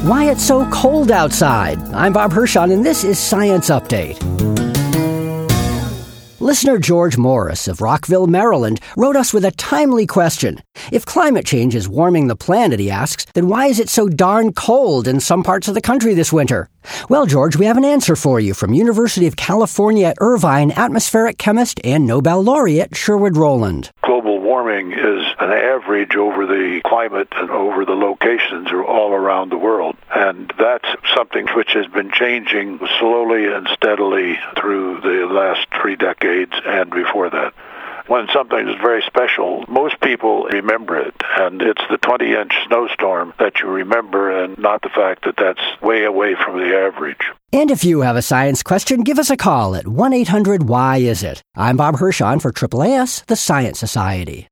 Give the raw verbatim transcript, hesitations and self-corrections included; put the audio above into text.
why it's so cold outside. I'm Bob Hirschon, and this is Science Update. Listener George Morris of Rockville, Maryland, wrote us with a timely question. If climate change is warming the planet, he asks, then why is it so darn cold in some parts of the country this winter? Well, George, we have an answer for you from University of California at Irvine atmospheric chemist and Nobel laureate Sherwood Rowland. Global warming is an average over the climate and over the locations all around the world. And that's something which has been changing slowly and steadily through the last three decades and before that. When something is very special, most people remember it, and it's the twenty-inch snowstorm that you remember and not the fact that that's way away from the average. And if you have a science question, give us a call at one eight hundred why is it. I'm Bob Hirschon for triple A S, the Science Society.